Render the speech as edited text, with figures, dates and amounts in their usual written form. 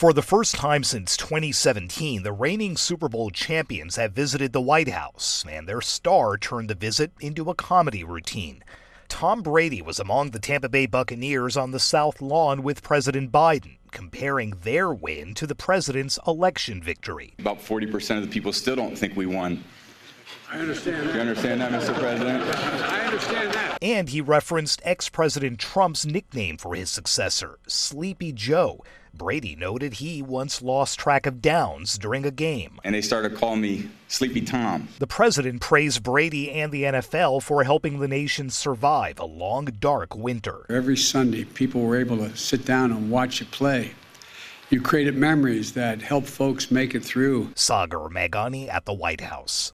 For the first time since 2017, the reigning Super Bowl champions have visited the White House, and their star turned the visit into a comedy routine. Tom Brady was among the Tampa Bay Buccaneers on the South Lawn with President Biden, comparing their win to the president's election victory. About 40% of the people still don't think we won. I understand that. You understand that, Mr. President? I understand that. And he referenced ex-President Trump's nickname for his successor, Sleepy Joe. Brady noted he once lost track of downs during a game. And they started calling me Sleepy Tom. The president praised Brady and the NFL for helping the nation survive a long, dark winter. Every Sunday, people were able to sit down and watch you play. You created memories that helped folks make it through. Sagar Meghani at the White House.